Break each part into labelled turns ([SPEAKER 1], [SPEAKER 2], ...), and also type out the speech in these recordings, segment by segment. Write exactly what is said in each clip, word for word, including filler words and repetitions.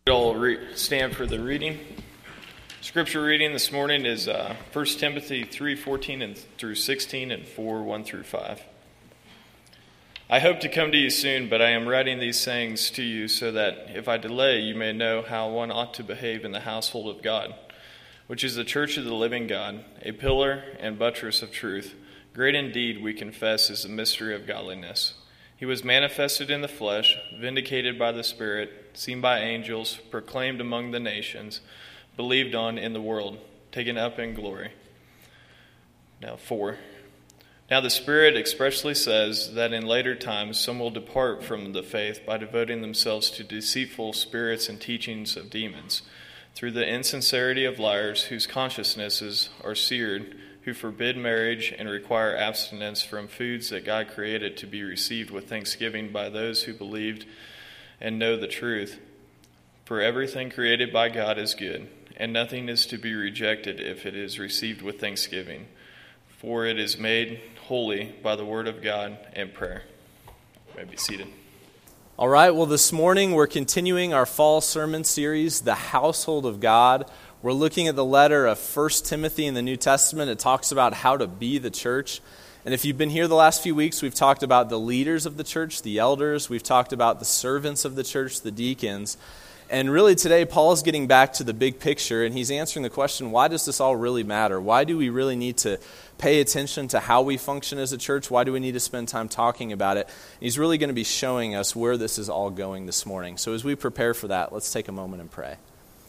[SPEAKER 1] I'll re- stand for the reading. Scripture reading this morning is uh, First Timothy three fourteen and through sixteen and four one through five. I hope to come to you soon, but I am writing these things to you so that if I delay, you may know how one ought to behave in the household of God, which is the church of the living God, a pillar and buttress of truth. Great indeed, we confess, is the mystery of godliness. He was manifested in the flesh, vindicated by the Spirit, seen by angels, proclaimed among the nations, believed on in the world, taken up in glory. Now, four. Now the Spirit expressly says that in later times some will depart from the faith by devoting themselves to deceitful spirits and teachings of demons, through the insincerity of liars whose consciences are seared, who forbid marriage and require abstinence from foods that God created to be received with thanksgiving by those who believed and know the truth. For everything created by God is good, and nothing is to be rejected if it is received with thanksgiving, for it is made holy by the word of God and prayer. You may be seated.
[SPEAKER 2] All right, well, this morning we're continuing our fall sermon series, The Household of God. We're looking at the letter of First Timothy in the New Testament. It talks about how to be the church. And if you've been here the last few weeks, we've talked about the leaders of the church, the elders. We've talked about the servants of the church, the deacons. And really today, Paul's getting back to the big picture, and he's answering the question, why does this all really matter? Why do we really need to pay attention to how we function as a church? Why do we need to spend time talking about it? And he's really going to be showing us where this is all going this morning. So as we prepare for that, let's take a moment and pray.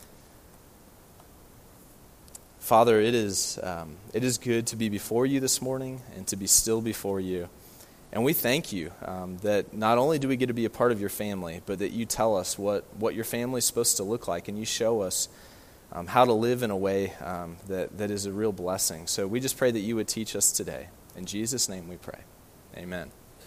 [SPEAKER 2] Father, it is um, it is good to be before you this morning and to be still before you. And we thank you um, that not only do we get to be a part of your family, but that you tell us what, what your family is supposed to look like, and you show us um, how to live in a way um, that, that is a real blessing. So we just pray that you would teach us today. In Jesus' name we pray. Amen.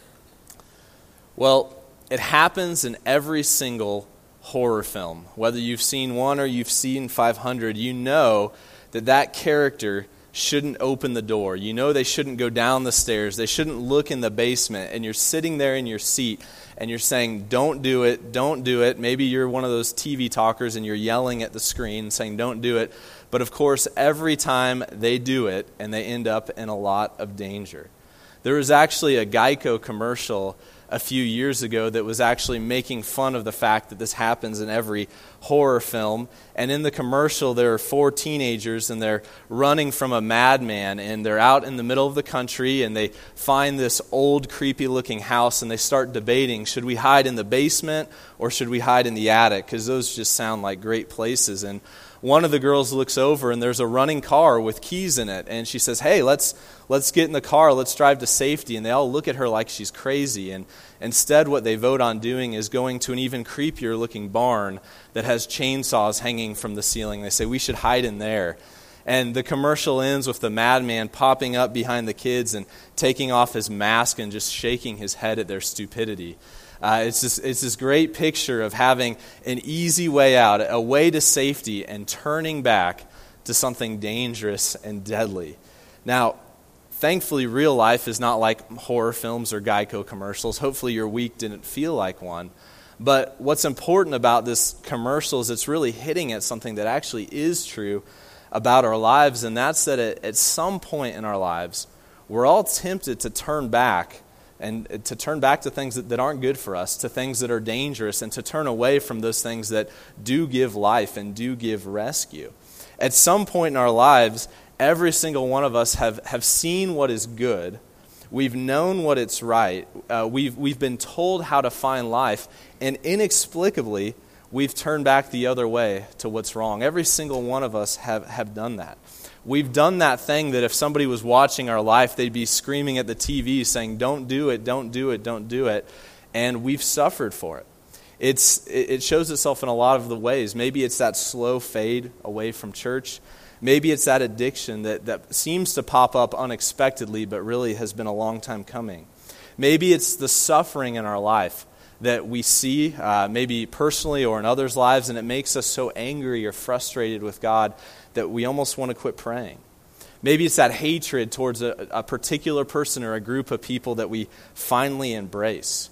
[SPEAKER 2] Well, it happens in every single horror film. Whether you've seen one or you've seen five hundred, you know that that character shouldn't open the door. You know they shouldn't go down the stairs. They shouldn't look in the basement. And you're sitting there in your seat and you're saying, don't do it, don't do it. Maybe you're one of those T V talkers and you're yelling at the screen saying, don't do it. But of course, every time they do it and they end up in a lot of danger. There was actually a Geico commercial a few years ago that was actually making fun of the fact that this happens in every horror film. And in the commercial, there are four teenagers, and they're running from a madman, and they're out in the middle of the country, and they find this old, creepy-looking house, and they start debating, should we hide in the basement or should we hide in the attic? Because those just sound like great places. And one of the girls looks over, and there's a running car with keys in it, and she says, hey, let's let's get in the car, let's drive to safety. And they all look at her like she's crazy. And instead, what they vote on doing is going to an even creepier-looking barn that has chainsaws hanging from the ceiling. They say, we should hide in there. And the commercial ends with the madman popping up behind the kids and taking off his mask and just shaking his head at their stupidity. Uh, it's this, it's this great picture of having an easy way out, a way to safety, and turning back to something dangerous and deadly. Now, thankfully, real life is not like horror films or Geico commercials. Hopefully your week didn't feel like one. But what's important about this commercial is it's really hitting at something that actually is true about our lives, and that's that at, at some point in our lives, we're all tempted to turn back and to turn back to things that, that aren't good for us, to things that are dangerous, and to turn away from those things that do give life and do give rescue. At some point in our lives, every single one of us have, have seen what is good. We've known what it's right. Uh, we've, we've been told how to find life. And inexplicably, we've turned back the other way to what's wrong. Every single one of us have, have done that. We've done that thing that if somebody was watching our life, they'd be screaming at the T V saying, don't do it, don't do it, don't do it. And we've suffered for it. It's, it shows itself in a lot of the ways. Maybe it's that slow fade away from church. Maybe it's that addiction that, that seems to pop up unexpectedly but really has been a long time coming. Maybe it's the suffering in our life that we see, uh, maybe personally or in others' lives, and it makes us so angry or frustrated with God that we almost want to quit praying. Maybe it's that hatred towards a, a particular person or a group of people that we finally embrace.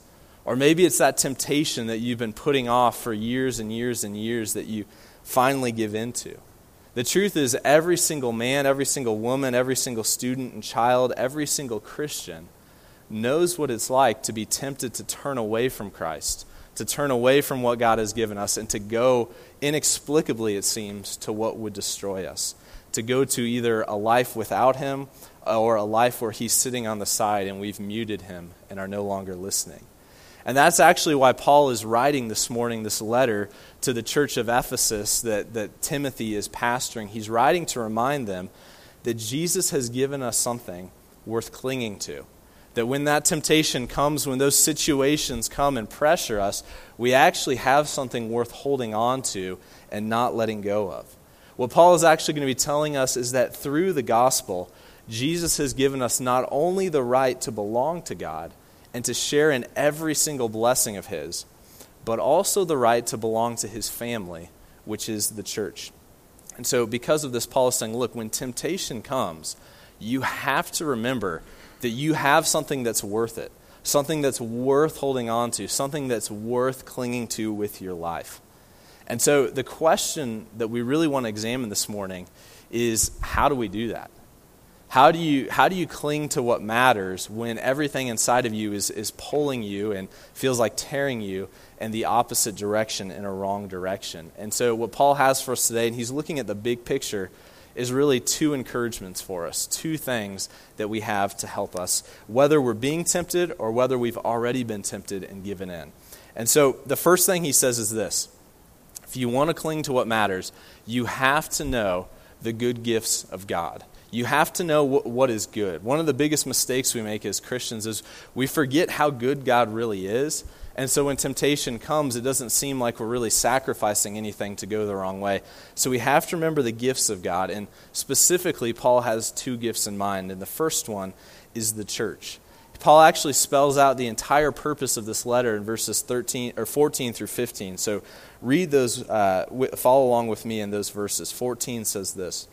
[SPEAKER 2] Or maybe it's that temptation that you've been putting off for years and years and years that you finally give into. The truth is, every single man, every single woman, every single student and child, every single Christian knows what it's like to be tempted to turn away from Christ, to turn away from what God has given us, and to go inexplicably, it seems, to what would destroy us. To go to either a life without Him or a life where He's sitting on the side and we've muted Him and are no longer listening. And that's actually why Paul is writing this morning this letter to the church of Ephesus that, that Timothy is pastoring. He's writing to remind them that Jesus has given us something worth clinging to. That when that temptation comes, when those situations come and pressure us, we actually have something worth holding on to and not letting go of. What Paul is actually going to be telling us is that through the gospel, Jesus has given us not only the right to belong to God and to share in every single blessing of His, but also the right to belong to His family, which is the church. And so because of this, Paul is saying, look, when temptation comes, you have to remember that you have something that's worth it, something that's worth holding on to, something that's worth clinging to with your life. And so the question that we really want to examine this morning is, how do we do that? How do you how do you cling to what matters when everything inside of you is, is pulling you and feels like tearing you in the opposite direction, in a wrong direction? And so what Paul has for us today, and he's looking at the big picture, is really two encouragements for us, two things that we have to help us, whether we're being tempted or whether we've already been tempted and given in. And so the first thing he says is this: if you want to cling to what matters, you have to know the good gifts of God. You have to know what, what is good. One of the biggest mistakes we make as Christians is we forget how good God really is. And so when temptation comes, it doesn't seem like we're really sacrificing anything to go the wrong way. So we have to remember the gifts of God. And specifically, Paul has two gifts in mind. And the first one is the church. Paul actually spells out the entire purpose of this letter in verses thirteen or fourteen through fifteen. So read those, uh, follow along with me in those verses. fourteen says this: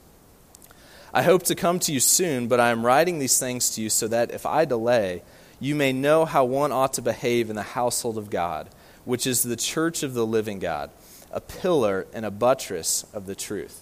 [SPEAKER 2] I hope to come to you soon, but I am writing these things to you so that if I delay, you may know how one ought to behave in the household of God, which is the church of the living God, a pillar and a buttress of the truth.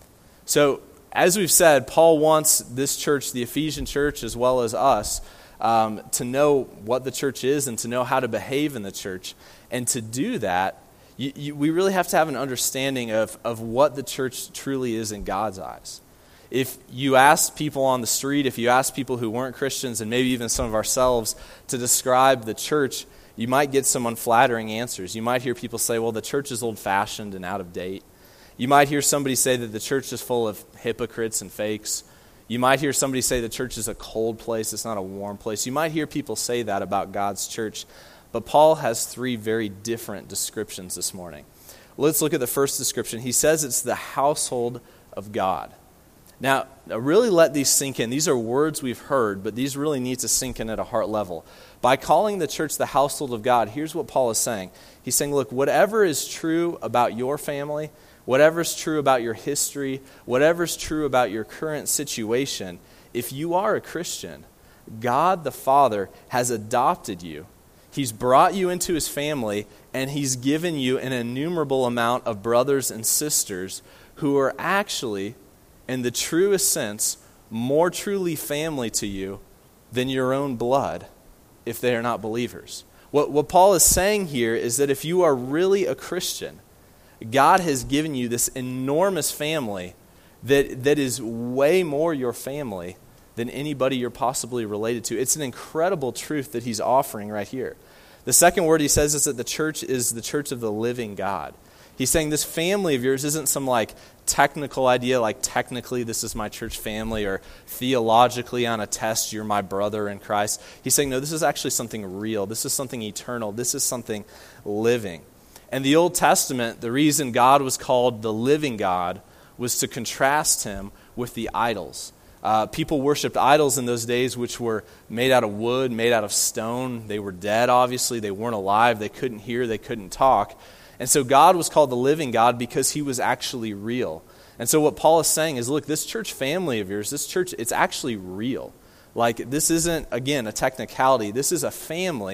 [SPEAKER 2] So, as we've said, Paul wants this church, the Ephesian church, as well as us, um, to know what the church is and to know how to behave in the church. And to do that, you, you, we really have to have an understanding of, of what the church truly is in God's eyes. If you ask people on the street, if you ask people who weren't Christians, and maybe even some of ourselves, to describe the church, you might get some unflattering answers. You might hear people say, well, the church is old-fashioned and out of date. You might hear somebody say that the church is full of hypocrites and fakes. You might hear somebody say the church is a cold place, it's not a warm place. You might hear people say that about God's church. But Paul has three very different descriptions this morning. Let's look at the first description. He says it's the household of God. Now, really let these sink in. These are words we've heard, but these really need to sink in at a heart level. By calling the church the household of God, here's what Paul is saying. He's saying, look, whatever is true about your family, whatever is true about your history, whatever is true about your current situation, if you are a Christian, God the Father has adopted you. He's brought you into His family, and He's given you an innumerable amount of brothers and sisters who are actually, in the truest sense, more truly family to you than your own blood if they are not believers. What, what Paul is saying here is that if you are really a Christian, God has given you this enormous family that, that is way more your family than anybody you're possibly related to. It's an incredible truth that he's offering right here. The second word he says is that the church is the church of the living God. He's saying this family of yours isn't some like technical idea, like technically this is my church family, or theologically on a test you're my brother in Christ. He's saying, no, this is actually something real. This is something eternal. This is something living. And the Old Testament, the reason God was called the living God was to contrast him with the idols. Uh, people worshipped idols in those days which were made out of wood, made out of stone. They were dead, obviously. They weren't alive. They couldn't hear. They couldn't talk. And so God was called the living God because he was actually real. And so what Paul is saying is, look, this church family of yours, this church, it's actually real. Like, this isn't, again, a technicality. This is a family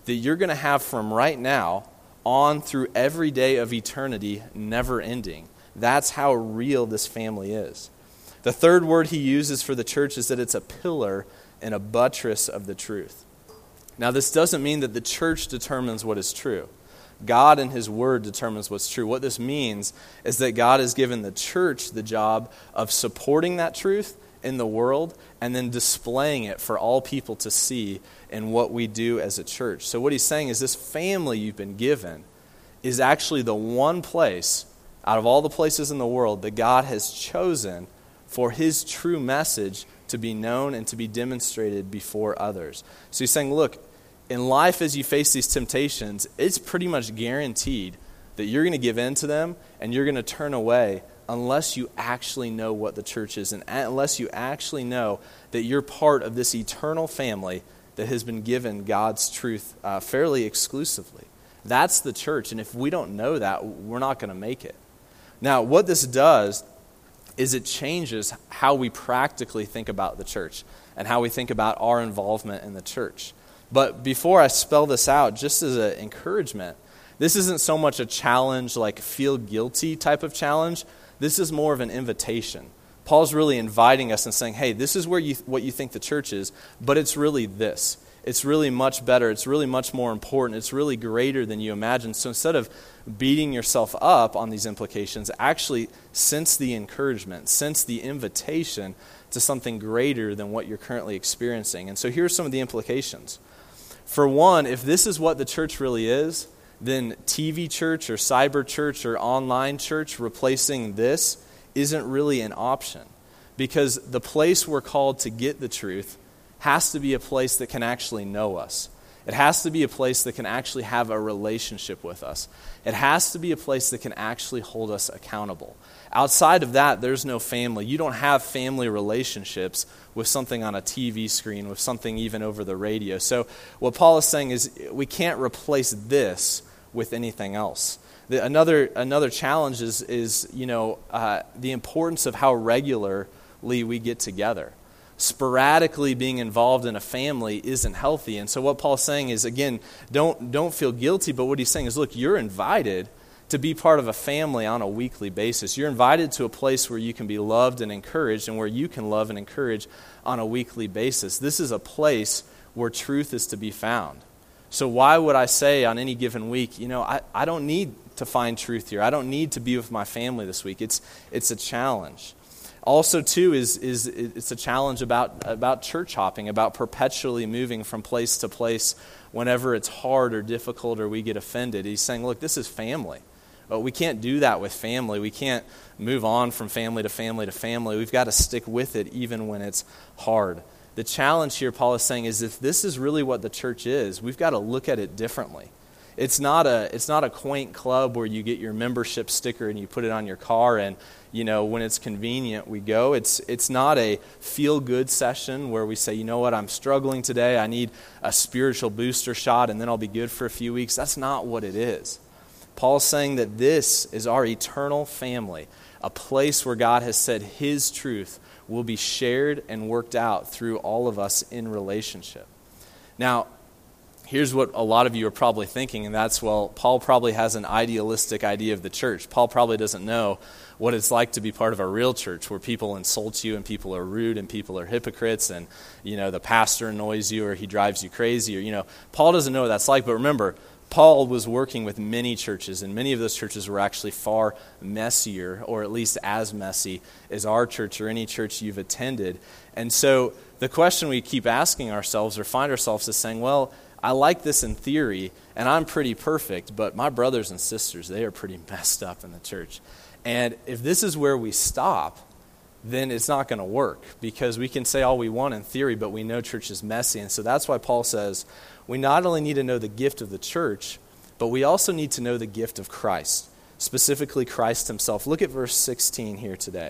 [SPEAKER 2] that you're going to have from right now on through every day of eternity, never ending. That's how real this family is. The third word he uses for the church is that it's a pillar and a buttress of the truth. Now, this doesn't mean that the church determines what is true. God and his word determines what's true. What this means is that God has given the church the job of supporting that truth in the world and then displaying it for all people to see in what we do as a church. So what he's saying is this family you've been given is actually the one place out of all the places in the world that God has chosen for his true message to be known and to be demonstrated before others. So he's saying, look, in life as you face these temptations, it's pretty much guaranteed that you're going to give in to them and you're going to turn away unless you actually know what the church is and unless you actually know that you're part of this eternal family that has been given God's truth uh, fairly exclusively. That's the church, and if we don't know that, we're not going to make it. Now, what this does is it changes how we practically think about the church and how we think about our involvement in the church. But before I spell this out, just as an encouragement, this isn't so much a challenge like feel guilty type of challenge. This is more of an invitation. Paul's really inviting us and saying, hey, this is where you what you think the church is, but it's really this. It's really much better. It's really much more important. It's really greater than you imagine. So instead of beating yourself up on these implications, actually sense the encouragement, sense the invitation to something greater than what you're currently experiencing. And so here are some of the implications. For one, if this is what the church really is, then T V church or cyber church or online church replacing this isn't really an option. Because the place we're called to get the truth has to be a place that can actually know us. It has to be a place that can actually have a relationship with us. It has to be a place that can actually hold us accountable. Outside of that, there's no family. You don't have family relationships with something on a T V screen, with something even over the radio. So what Paul is saying is we can't replace this with anything else. The, another another challenge is, is you know, uh, the importance of how regularly we get together. Sporadically being involved in a family isn't healthy. And so what Paul's saying is, again, don't don't feel guilty, but what he's saying is, look, you're invited to be part of a family on a weekly basis. You're invited to a place where you can be loved and encouraged and where you can love and encourage on a weekly basis. This is a place where truth is to be found. So why would I say on any given week, you know, I, I don't need to find truth here. I don't need to be with my family this week. It's it's a challenge. Also, too, is is it's a challenge about, about church hopping, about perpetually moving from place to place whenever it's hard or difficult or we get offended. He's saying, look, this is family. But we can't do that with family. We can't move on from family to family to family. We've got to stick with it even when it's hard. The challenge here, Paul is saying, is if this is really what the church is, we've got to look at it differently. It's not a it's not a quaint club where you get your membership sticker and you put it on your car and, you know, when it's convenient we go. It's it's not a feel-good session where we say, you know what, I'm struggling today. I need a spiritual booster shot and then I'll be good for a few weeks. That's not what it is. Paul's saying that this is our eternal family, a place where God has said his truth will be shared and worked out through all of us in relationship. Now, here's what a lot of you are probably thinking, and that's, well, Paul probably has an idealistic idea of the church. Paul probably doesn't know what it's like to be part of a real church where people insult you and people are rude and people are hypocrites and, you know, the pastor annoys you or he drives you crazy or, you know, Paul doesn't know what that's like. But remember, Paul was working with many churches, and many of those churches were actually far messier, or at least as messy as our church or any church you've attended. And so the question we keep asking ourselves or find ourselves is saying, well, I like this in theory, and I'm pretty perfect, but my brothers and sisters, they are pretty messed up in the church. And if this is where we stop, then it's not going to work, because we can say all we want in theory, but we know church is messy. And so that's why Paul says we not only need to know the gift of the church, but we also need to know the gift of Christ, specifically Christ himself. Look at verse sixteen here today.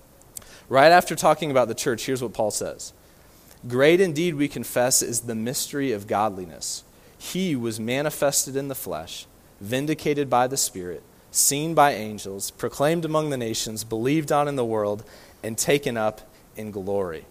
[SPEAKER 2] Right after talking about the church, here's what Paul says. Great indeed, we confess, is the mystery of godliness. He was manifested in the flesh, vindicated by the Spirit, seen by angels, proclaimed among the nations, believed on in the world, and taken up in glory.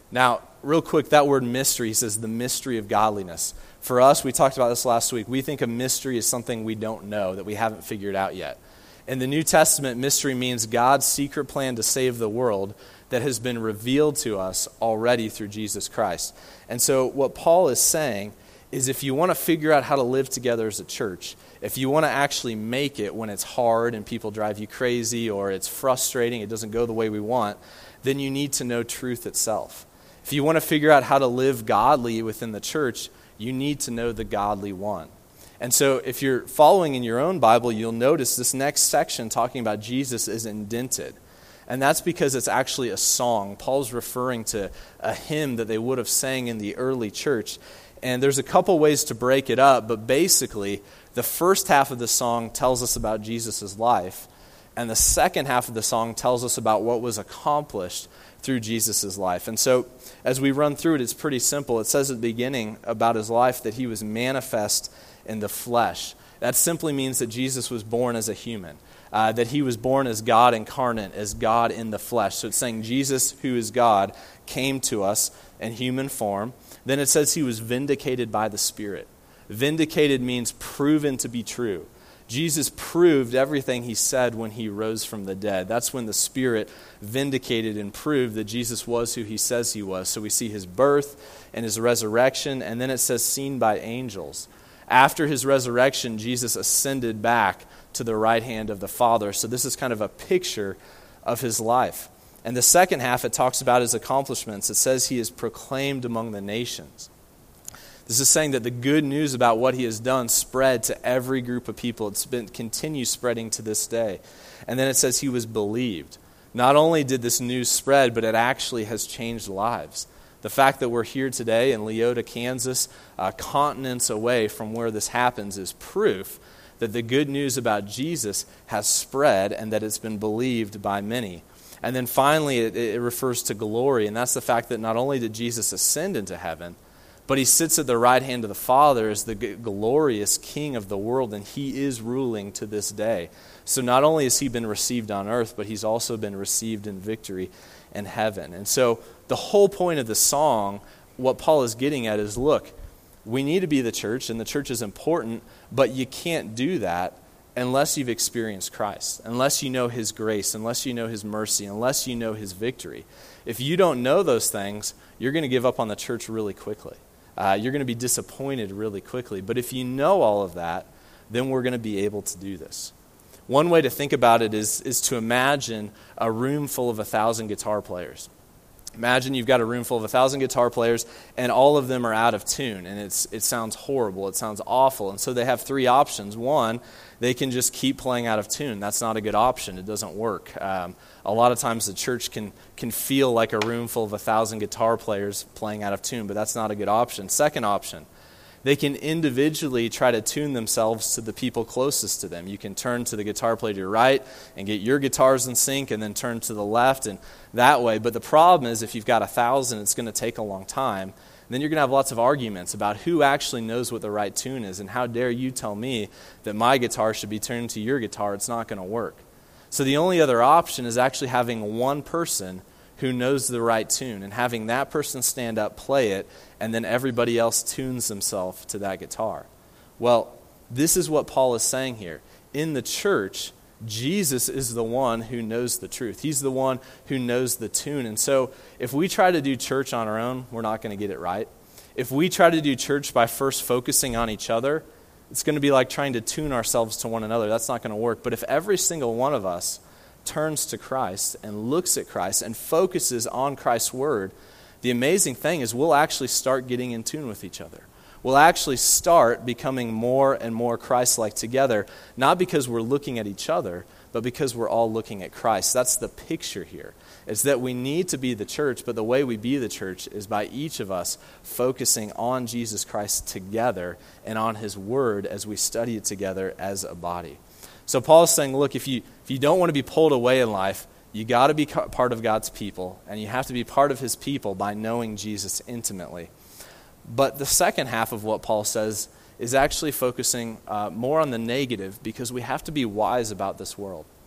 [SPEAKER 2] Now, real quick, that word mystery, he says the mystery of godliness. For us, we talked about this last week, we think a mystery is something we don't know, that we haven't figured out yet. In the New Testament, mystery means God's secret plan to save the world that has been revealed to us already through Jesus Christ. And so what Paul is saying is if you want to figure out how to live together as a church, if you want to actually make it when it's hard and people drive you crazy or it's frustrating, it doesn't go the way we want, then you need to know truth itself. If you want to figure out how to live godly within the church, you need to know the godly one. And so if you're following in your own Bible, you'll notice this next section talking about Jesus is indented. And that's because it's actually a song. Paul's referring to a hymn that they would have sang in the early church. And there's a couple ways to break it up, but basically the first half of the song tells us about Jesus' life, and the second half of the song tells us about what was accomplished through Jesus' life. And so as we run through it, it's pretty simple. It says at the beginning about his life that he was manifest in the flesh. That simply means that Jesus was born as a human, uh, that he was born as God incarnate, as God in the flesh. So it's saying Jesus, who is God, came to us in human form. Then it says he was vindicated by the Spirit. Vindicated means proven to be true. Jesus proved everything he said when he rose from the dead. That's when the Spirit vindicated and proved that Jesus was who he says he was. So we see his birth and his resurrection, and then it says seen by angels. After his resurrection, Jesus ascended back to the right hand of the Father. So this is kind of a picture of his life. And the second half, it talks about his accomplishments. It says he is proclaimed among the nations. This is saying that the good news about what he has done spread to every group of people. It's been continues spreading to this day. And then it says he was believed. Not only did this news spread, but it actually has changed lives. The fact that we're here today in Leota, Kansas, uh, continents away from where this happens, is proof that the good news about Jesus has spread and that it's been believed by many. And then finally, it, it refers to glory, and that's the fact that not only did Jesus ascend into heaven, but he sits at the right hand of the Father as the g- glorious King of the world, and he is ruling to this day. So not only has he been received on earth, but he's also been received in victory in heaven. And so the whole point of the song, what Paul is getting at is, look, we need to be the church, and the church is important, but you can't do that unless you've experienced Christ, unless you know his grace, unless you know his mercy, unless you know his victory. If you don't know those things, you're going to give up on the church really quickly. Uh, you're going to be disappointed really quickly. But if you know all of that, then we're going to be able to do this. One way to think about it is, is to imagine a room full of a thousand guitar players. Imagine you've got a room full of a thousand guitar players, and all of them are out of tune, and it's it sounds horrible, it sounds awful. And so they have three options. One, they can just keep playing out of tune. That's not a good option. It doesn't work. Um, a lot of times the church can can feel like a room full of a thousand guitar players playing out of tune, but that's not a good option. Second option, they can individually try to tune themselves to the people closest to them. You can turn to the guitar player to your right and get your guitars in sync, and then turn to the left, and that way. But the problem is, if you've got a thousand, it's going to take a long time. And then you're going to have lots of arguments about who actually knows what the right tune is, and how dare you tell me that my guitar should be tuned to your guitar. It's not going to work. So the only other option is actually having one person who knows the right tune, and having that person stand up, play it, and then everybody else tunes themselves to that guitar. Well, this is what Paul is saying here. In the church, Jesus is the one who knows the truth. He's the one who knows the tune. And so if we try to do church on our own, we're not going to get it right. If we try to do church by first focusing on each other, it's going to be like trying to tune ourselves to one another. That's not going to work. But if every single one of us turns to Christ and looks at Christ and focuses on Christ's word, the amazing thing is we'll actually start getting in tune with each other. We'll actually start becoming more and more Christ-like together, not because we're looking at each other, but because we're all looking at Christ. That's the picture here. It's that we need to be the church, but the way we be the church is by each of us focusing on Jesus Christ together and on his word as we study it together as a body. So Paul is saying, look, if you if you don't want to be pulled away in life, you got to be part of God's people, and you have to be part of his people by knowing Jesus intimately. But the second half of what Paul says is actually focusing uh, more on the negative, because we have to be wise about this world.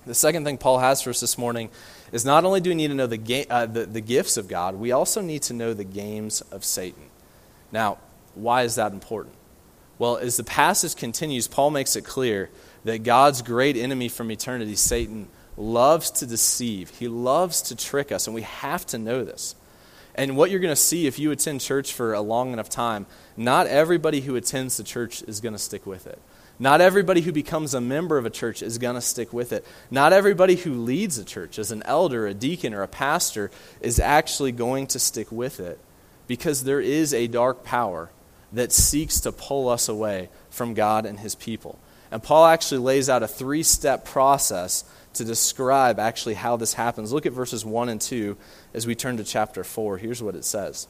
[SPEAKER 2] The second thing Paul has for us this morning is not only do we need to know the, ga- uh, the, the gifts of God, we also need to know the games of Satan. Now, why is that important? Well, as the passage continues, Paul makes it clear that God's great enemy from eternity, Satan, loves to deceive. He loves to trick us, and we have to know this. And what you're going to see if you attend church for a long enough time, not everybody who attends the church is going to stick with it. Not everybody who becomes a member of a church is going to stick with it. Not everybody who leads a church as an elder, a deacon, or a pastor is actually going to stick with it, because there is a dark power that seeks to pull us away from God and his people. And Paul actually lays out a three-step process to describe actually how this happens. Look at verses one and two as we turn to chapter four. Here's what it says.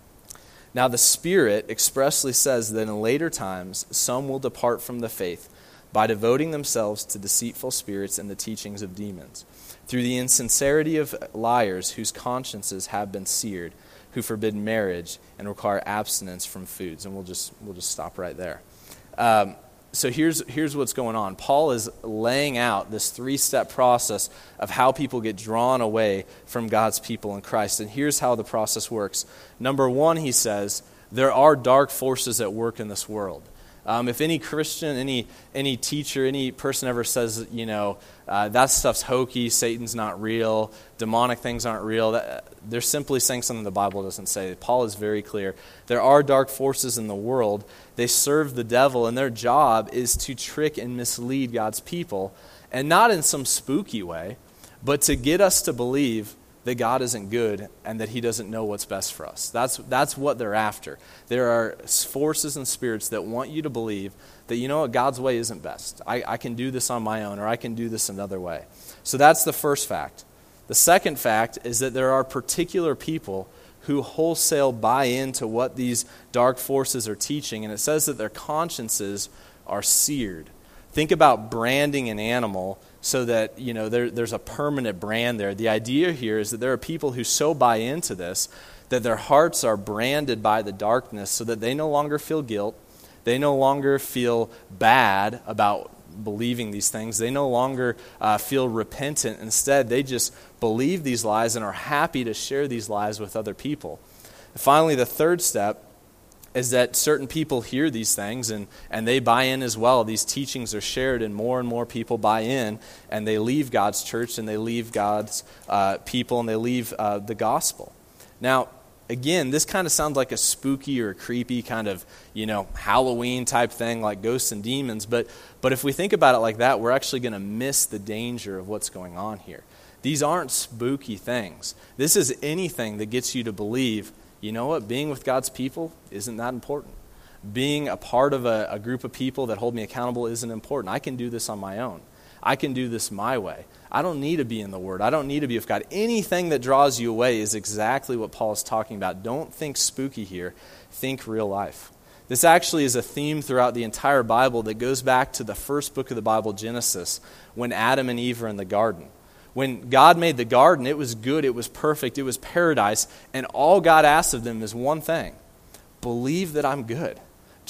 [SPEAKER 2] Now the Spirit expressly says that in later times some will depart from the faith by devoting themselves to deceitful spirits and the teachings of demons, through the insincerity of liars whose consciences have been seared, who forbid marriage and require abstinence from foods. And we'll just we'll just stop right there. Um, so here's here's what's going on. Paul is laying out this three-step process of how people get drawn away from God's people in Christ. And here's how the process works. Number one, he says, there are dark forces at work in this world. Um, if any Christian, any any teacher, any person ever says, you know, uh, that stuff's hokey, Satan's not real, demonic things aren't real, that, they're simply saying something the Bible doesn't say. Paul is very clear. There are dark forces in the world. They serve the devil, and their job is to trick and mislead God's people, and not in some spooky way, but to get us to believe that God isn't good and that he doesn't know what's best for us. That's that's what they're after. There are forces and spirits that want you to believe that, you know what, God's way isn't best. I, I can do this on my own, or I can do this another way. So that's the first fact. The second fact is that there are particular people who wholesale buy into what these dark forces are teaching, and it says that their consciences are seared. Think about branding an animal so that, you know, there, there's a permanent brand there. The idea here is that there are people who so buy into this that their hearts are branded by the darkness so that they no longer feel guilt. They no longer feel bad about believing these things. They no longer uh, feel repentant. Instead, they just believe these lies and are happy to share these lies with other people. And finally, the third step is that certain people hear these things and, and they buy in as well. These teachings are shared and more and more people buy in, and they leave God's church and they leave God's uh, people and they leave uh, the gospel. Now, again, this kind of sounds like a spooky or a creepy kind of, you know, Halloween type thing like ghosts and demons, but but if we think about it like that, we're actually going to miss the danger of what's going on here. These aren't spooky things. This is anything that gets you to believe, you know what, being with God's people isn't that important. Being a part of a, a group of people that hold me accountable isn't important. I can do this on my own. I can do this my way. I don't need to be in the Word. I don't need to be with God. Anything that draws you away is exactly what Paul is talking about. Don't think spooky here. Think real life. This actually is a theme throughout the entire Bible that goes back to the first book of the Bible, Genesis, when Adam and Eve are in the garden. When God made the garden, it was good, it was perfect, it was paradise, and all God asked of them is one thing: believe that I'm good.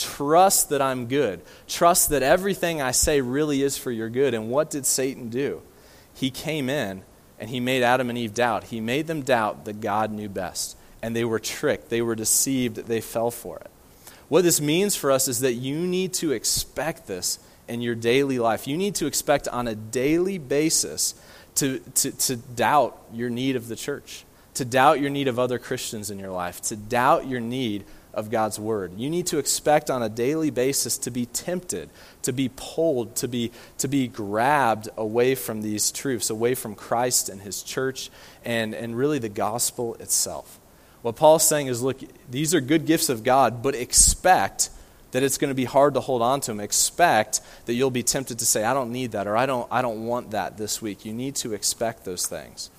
[SPEAKER 2] Trust that I'm good. Trust that everything I say really is for your good. And what did Satan do? He came in and he made Adam and Eve doubt. He made them doubt that God knew best. And they were tricked. They were deceived. They fell for it. What this means for us is that you need to expect this in your daily life. You need to expect on a daily basis to, to, to doubt your need of the church, to doubt your need of other Christians in your life, to doubt your need of God's word. You need to expect on a daily basis to be tempted, to be pulled, to be to be grabbed away from these truths, away from Christ and his church and, and really the gospel itself. What Paul's saying is, look, these are good gifts of God, but expect that it's going to be hard to hold on to them. Expect that you'll be tempted to say, I don't need that, or I don't I don't want that this week. You need to expect those things.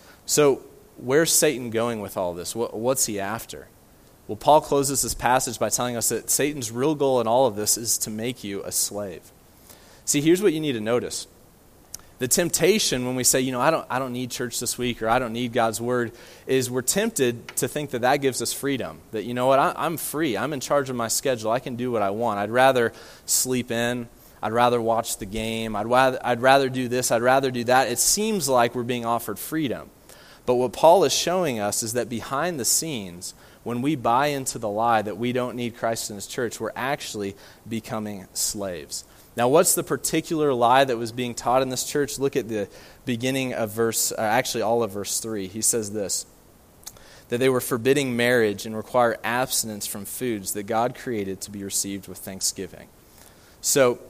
[SPEAKER 2] So where's Satan going with all this? What, what's he after? Well, Paul closes this passage by telling us that Satan's real goal in all of this is to make you a slave. See, here's what you need to notice. The temptation when we say, you know, I don't I don't need church this week, or I don't need God's word, is we're tempted to think that that gives us freedom. That, you know what, I, I'm free. I'm in charge of my schedule. I can do what I want. I'd rather sleep in. I'd rather watch the game. I'd rather, I'd rather do this. I'd rather do that. It seems like we're being offered freedom. But what Paul is showing us is that behind the scenes, when we buy into the lie that we don't need Christ in his church, we're actually becoming slaves. Now, what's the particular lie that was being taught in this church? Look at the beginning of verse, uh, actually all of verse three. He says this, that they were forbidding marriage and require abstinence from foods that God created to be received with thanksgiving. So,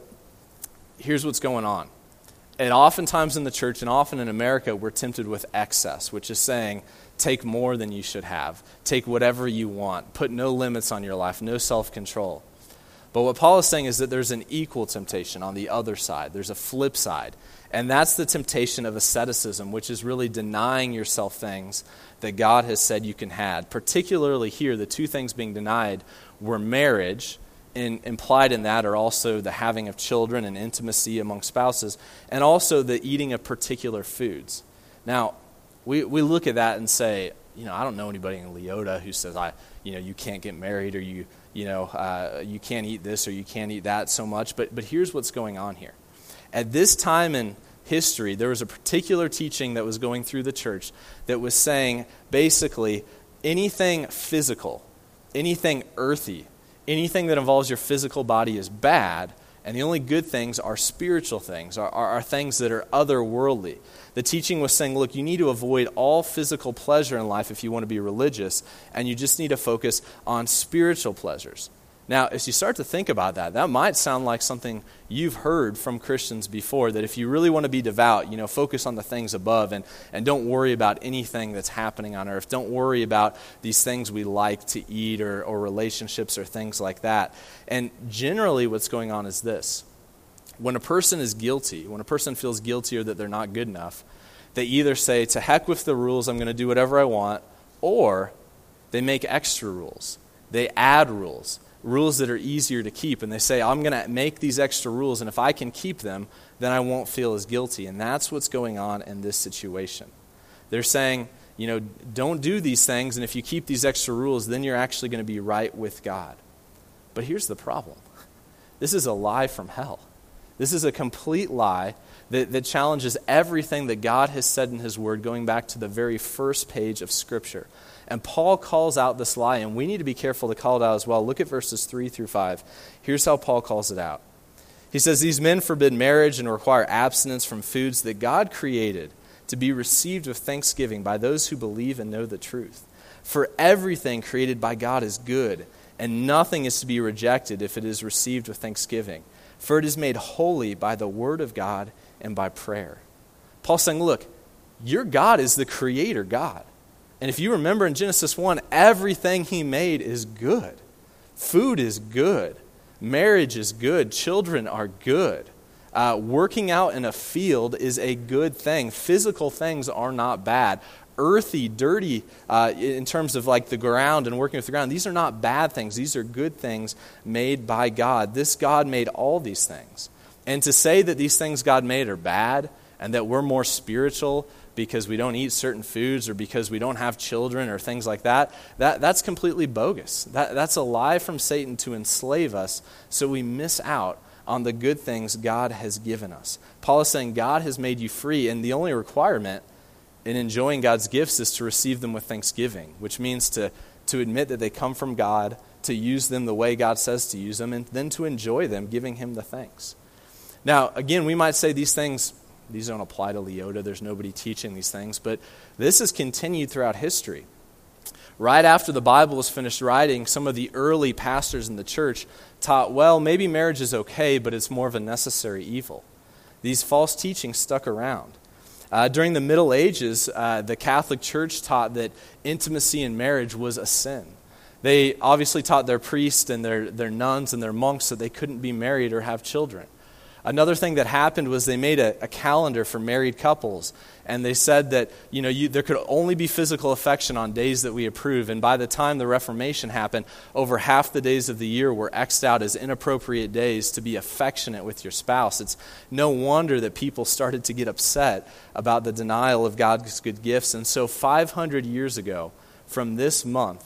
[SPEAKER 2] here's what's going on. And oftentimes in the church, and often in America, we're tempted with excess, which is saying, take more than you should have. Take whatever you want. Put no limits on your life, no self-control. But what Paul is saying is that there's an equal temptation on the other side. There's a flip side. And that's the temptation of asceticism, which is really denying yourself things that God has said you can have. Particularly here, the two things being denied were marriage, and implied in that are also the having of children and intimacy among spouses, and also the eating of particular foods. Now, we, we look at that and say, you know, I don't know anybody in Leota who says, I, you know, you can't get married, or you, you know, uh, you can't eat this or you can't eat that so much. But but here's what's going on here. At this time in history, there was a particular teaching that was going through the church that was saying basically anything physical, anything earthy, anything that involves your physical body is bad, and the only good things are spiritual things, are, are, are things that are otherworldly. The teaching was saying, look, you need to avoid all physical pleasure in life if you want to be religious, and you just need to focus on spiritual pleasures. Now, as you start to think about that, that might sound like something you've heard from Christians before, that if you really want to be devout, you know, focus on the things above and, and don't worry about anything that's happening on earth. Don't worry about these things we like to eat or, or relationships or things like that. And generally what's going on is this. When a person is guilty, when a person feels guilty or that they're not good enough, they either say, to heck with the rules, I'm going to do whatever I want, or they make extra rules. They add rules. Rules that are easier to keep, and they say, I'm going to make these extra rules, and if I can keep them, then I won't feel as guilty. And that's what's going on in this situation. They're saying, you know, don't do these things, and if you keep these extra rules, then you're actually going to be right with God. But here's the problem. This is a lie from hell. This is a complete lie that, that challenges everything that God has said in his word, going back to the very first page of Scripture. And Paul calls out this lie, and we need to be careful to call it out as well. Look at verses three through five. Here's how Paul calls it out. He says, these men forbid marriage and require abstinence from foods that God created to be received with thanksgiving by those who believe and know the truth. For everything created by God is good, and nothing is to be rejected if it is received with thanksgiving. For it is made holy by the word of God and by prayer. Paul's saying, look, your God is the creator God. And if you remember in Genesis one, everything he made is good. Food is good. Marriage is good. Children are good. Uh, working out in a field is a good thing. Physical things are not bad. Earthy, dirty, uh, in terms of like the ground and working with the ground, these are not bad things. These are good things made by God. This God made all these things. And to say that these things God made are bad and that we're more spiritual because we don't eat certain foods or because we don't have children or things like that, that that's completely bogus. That, that's a lie from Satan to enslave us so we miss out on the good things God has given us. Paul is saying God has made you free, and the only requirement in enjoying God's gifts is to receive them with thanksgiving, which means to, to admit that they come from God, to use them the way God says to use them, and then to enjoy them, giving him the thanks. Now, again, we might say these things, these don't apply to Leota. There's nobody teaching these things. But this has continued throughout history. Right after the Bible was finished writing, some of the early pastors in the church taught, well, maybe marriage is okay, but it's more of a necessary evil. These false teachings stuck around. Uh, during the Middle Ages, uh, the Catholic Church taught that intimacy in marriage was a sin. They obviously taught their priests and their, their nuns and their monks that they couldn't be married or have children. Another thing that happened was they made a, a calendar for married couples, and they said that you know you, there could only be physical affection on days that we approve. And by the time the Reformation happened, over half the days of the year were X'd out as inappropriate days to be affectionate with your spouse. It's no wonder that people started to get upset about the denial of God's good gifts. And so five hundred years ago, from this month,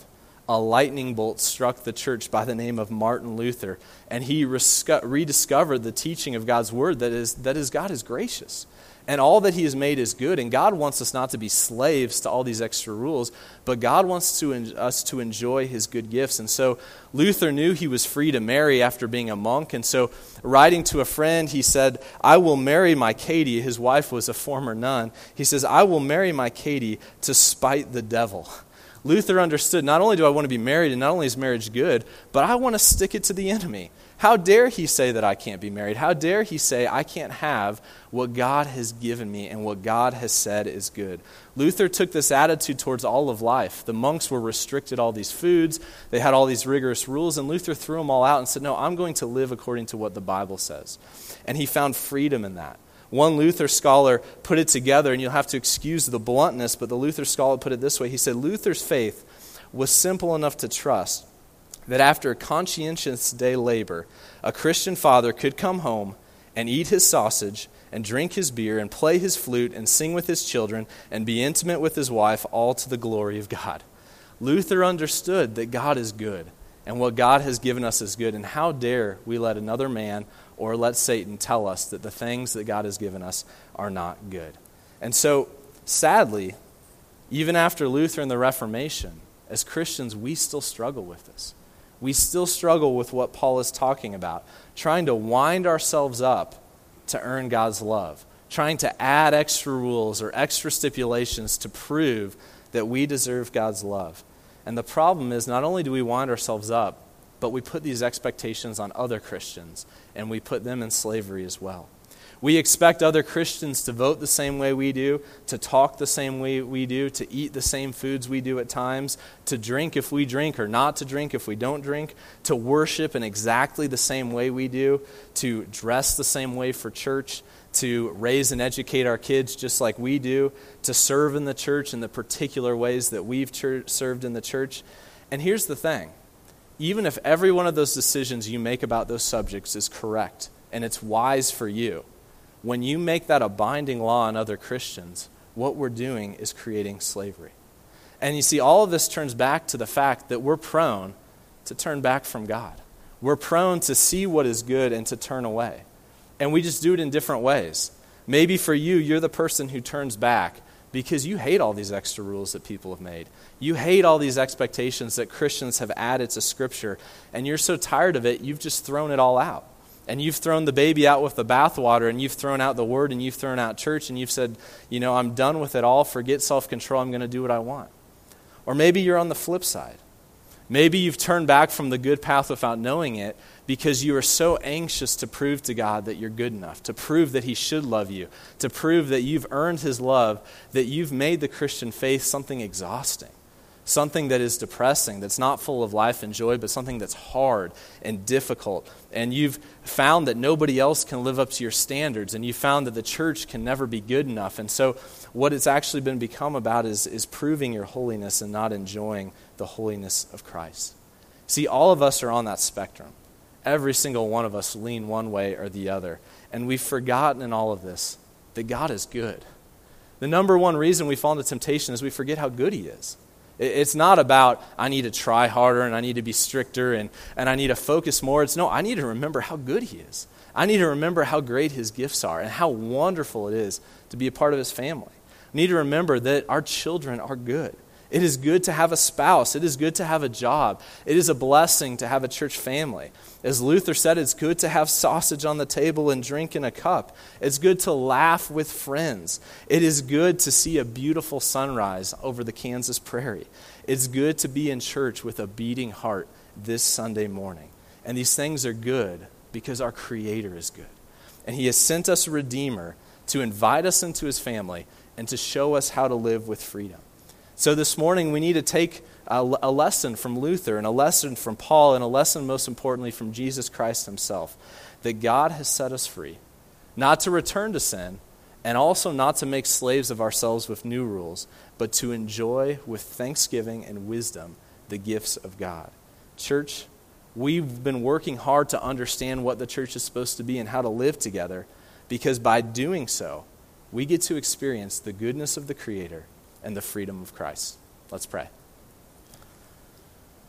[SPEAKER 2] a lightning bolt struck the church by the name of Martin Luther, and he rescu- rediscovered the teaching of God's word that is, that is God is gracious. And all that he has made is good, and God wants us not to be slaves to all these extra rules, but God wants to en- us to enjoy his good gifts. And so Luther knew he was free to marry after being a monk, and so writing to a friend, he said, I will marry my Katie. His wife was a former nun. He says, I will marry my Katie to spite the devil. Luther understood, not only do I want to be married, and not only is marriage good, but I want to stick it to the enemy. How dare he say that I can't be married? How dare he say I can't have what God has given me and what God has said is good? Luther took this attitude towards all of life. The monks were restricted all these foods. They had all these rigorous rules, and Luther threw them all out and said, no, I'm going to live according to what the Bible says. And he found freedom in that. One Luther scholar put it together, and you'll have to excuse the bluntness, but the Luther scholar put it this way. He said, Luther's faith was simple enough to trust that after a conscientious day labor, a Christian father could come home and eat his sausage and drink his beer and play his flute and sing with his children and be intimate with his wife, all to the glory of God. Luther understood that God is good and what God has given us is good, and how dare we let another man or let Satan tell us that the things that God has given us are not good. And so, sadly, even after Luther and the Reformation, as Christians, we still struggle with this. We still struggle with what Paul is talking about, trying to wind ourselves up to earn God's love, trying to add extra rules or extra stipulations to prove that we deserve God's love. And the problem is, not only do we wind ourselves up, but we put these expectations on other Christians, and we put them in slavery as well. We expect other Christians to vote the same way we do, to talk the same way we do, to eat the same foods we do at times, to drink if we drink or not to drink if we don't drink, to worship in exactly the same way we do, to dress the same way for church, to raise and educate our kids just like we do, to serve in the church in the particular ways that we've church, served in the church. And here's the thing. Even if every one of those decisions you make about those subjects is correct and it's wise for you, when you make that a binding law on other Christians, what we're doing is creating slavery. And you see, all of this turns back to the fact that we're prone to turn back from God. We're prone to see what is good and to turn away. And we just do it in different ways. Maybe for you, you're the person who turns back because you hate all these extra rules that people have made. You hate all these expectations that Christians have added to Scripture, and you're so tired of it, you've just thrown it all out. And you've thrown the baby out with the bathwater, and you've thrown out the Word, and you've thrown out church, and you've said, you know, I'm done with it all. Forget self-control. I'm going to do what I want. Or maybe you're on the flip side. Maybe you've turned back from the good path without knowing it because you are so anxious to prove to God that you're good enough, to prove that He should love you, to prove that you've earned His love, that you've made the Christian faith something exhausting. Something that is depressing, that's not full of life and joy, but something that's hard and difficult. And you've found that nobody else can live up to your standards, and you found that the church can never be good enough. And so what it's actually been become about is, is proving your holiness and not enjoying the holiness of Christ. See, all of us are on that spectrum. Every single one of us lean one way or the other. And we've forgotten in all of this that God is good. The number one reason we fall into temptation is we forget how good He is. It's not about, I need to try harder and I need to be stricter and, and I need to focus more. It's no, I need to remember how good He is. I need to remember how great His gifts are and how wonderful it is to be a part of His family. I need to remember that our children are good. It is good to have a spouse. It is good to have a job. It is a blessing to have a church family. As Luther said, it's good to have sausage on the table and drink in a cup. It's good to laugh with friends. It is good to see a beautiful sunrise over the Kansas prairie. It's good to be in church with a beating heart this Sunday morning. And these things are good because our Creator is good. And He has sent us a Redeemer to invite us into His family and to show us how to live with freedom. So this morning we need to take a, a lesson from Luther and a lesson from Paul and a lesson most importantly from Jesus Christ Himself, that God has set us free, not to return to sin and also not to make slaves of ourselves with new rules, but to enjoy with thanksgiving and wisdom the gifts of God. Church, we've been working hard to understand what the church is supposed to be and how to live together, because by doing so, we get to experience the goodness of the Creator and the freedom of Christ. Let's pray.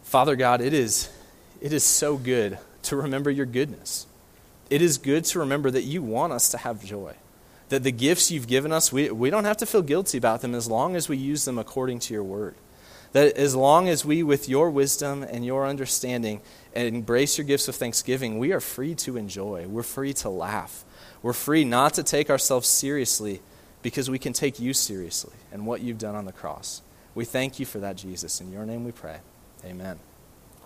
[SPEAKER 2] Father God, it is, it is so good to remember your goodness. It is good to remember that you want us to have joy, that the gifts you've given us, we, we don't have to feel guilty about them as long as we use them according to your word. That as long as we, with your wisdom and your understanding, embrace your gifts of thanksgiving, we are free to enjoy. We're free to laugh. We're free not to take ourselves seriously because we can take you seriously and what you've done on the cross. We thank you for that, Jesus. In your name we pray. Amen.